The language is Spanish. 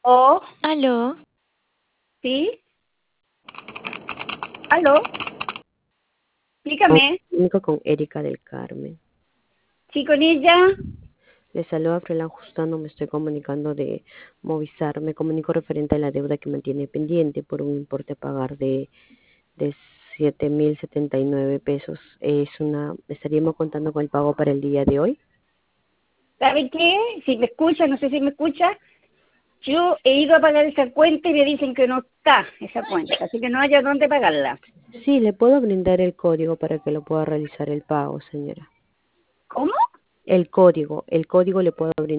Oh, Aló, ¿sí? ¿Aló? Explícame. Comunico con Erika del Carmen. ¿Sí con ella? Le saluda Frelan Justano, me estoy comunicando de Movistar. Me comunico referente a la deuda que mantiene pendiente por un importe a pagar de 7.079 pesos. Estaríamos contando con el pago para el día de hoy. ¿Sabe qué? Si me escucha, no sé si me escucha, yo he ido a pagar esa cuenta y me dicen que no está esa cuenta, así que no haya dónde pagarla. Sí, le puedo brindar el código para que lo pueda realizar el pago, señora. ¿Cómo? El código le puedo brindar.